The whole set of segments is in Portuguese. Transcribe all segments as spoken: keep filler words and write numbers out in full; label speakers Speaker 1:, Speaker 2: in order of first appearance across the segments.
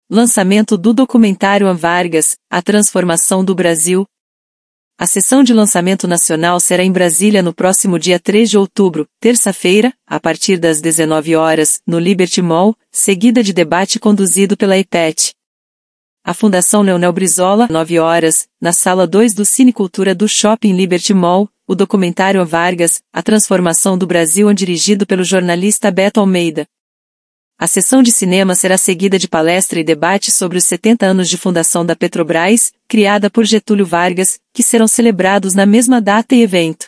Speaker 1: Lançamento do documentário Vargas, A Transformação do Brasil. A sessão de lançamento nacional será em Brasília no próximo dia três de outubro, terça-feira, a partir das dezenove horas, no Liberty Mall, seguida de debate conduzido pela EPET. A Fundação Leonel Brizola, nove horas, na Sala dois do Cinecultura do Shopping Liberty Mall, o documentário Vargas, A Transformação do Brasil, dirigido pelo jornalista Beto Almeida. A sessão de cinema será seguida de palestra e debate sobre os setenta anos de fundação da Petrobras, criada por Getúlio Vargas, que serão celebrados na mesma data e evento.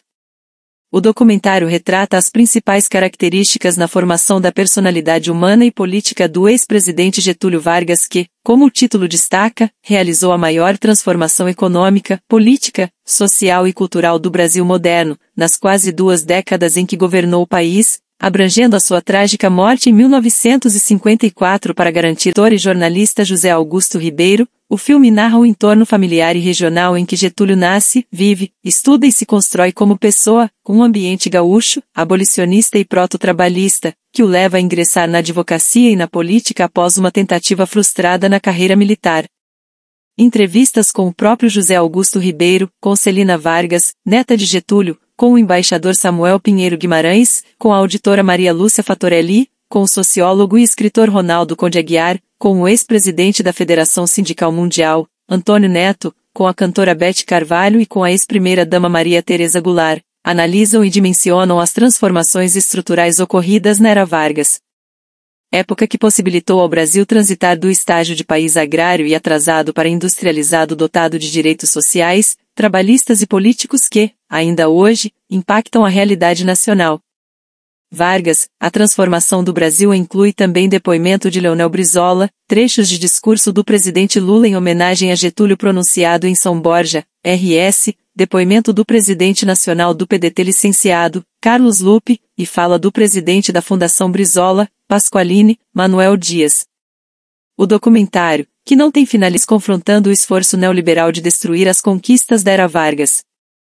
Speaker 1: O documentário retrata as principais características na formação da personalidade humana e política do ex-presidente Getúlio Vargas que, como o título destaca, realizou a maior transformação econômica, política, social e cultural do Brasil moderno, nas quase duas décadas em que governou o país, abrangendo a sua trágica morte em mil novecentos e cinquenta e quatro para garantir o ator e jornalista José Augusto Ribeiro. O filme narra o entorno familiar e regional em que Getúlio nasce, vive, estuda e se constrói como pessoa, com um ambiente gaúcho, abolicionista e proto-trabalhista, que o leva a ingressar na advocacia e na política após uma tentativa frustrada na carreira militar. Entrevistas com o próprio José Augusto Ribeiro, com Celina Vargas, neta de Getúlio, com o embaixador Samuel Pinheiro Guimarães, com a auditora Maria Lúcia Fatorelli, com o sociólogo e escritor Ronaldo Conde Aguiar, com o ex-presidente da Federação Sindical Mundial, Antônio Neto, com a cantora Beth Carvalho e com a ex-primeira-dama Maria Tereza Goulart, analisam e dimensionam as transformações estruturais ocorridas na era Vargas. Época que possibilitou ao Brasil transitar do estágio de país agrário e atrasado para industrializado dotado de direitos sociais, trabalhistas e políticos que, ainda hoje, impactam a realidade nacional. Vargas, A Transformação do Brasil inclui também depoimento de Leonel Brizola, trechos de discurso do presidente Lula em homenagem a Getúlio pronunciado em São Borja, R S, depoimento do presidente nacional do P D T licenciado, Carlos Lupe, e fala do presidente da Fundação Brizola, Pasqualini, Manuel Dias. O documentário, que não tem finais confrontando o esforço neoliberal de destruir as conquistas da era Vargas.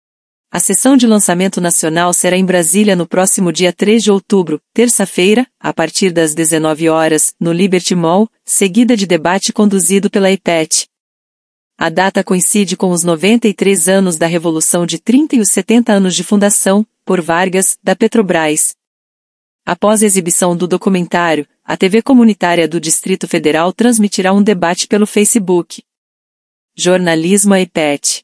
Speaker 1: A sessão de lançamento nacional será em Brasília no próximo dia três de outubro, terça-feira, a partir das dezenove horas, no Liberty Mall, seguida de debate conduzido pela EPET. A data coincide com os noventa e três anos da Revolução de trinta e os setenta anos de fundação, por Vargas, da Petrobras. Após a exibição do documentário, a T V comunitária do Distrito Federal transmitirá um debate pelo Facebook. Jornalismo à EPET.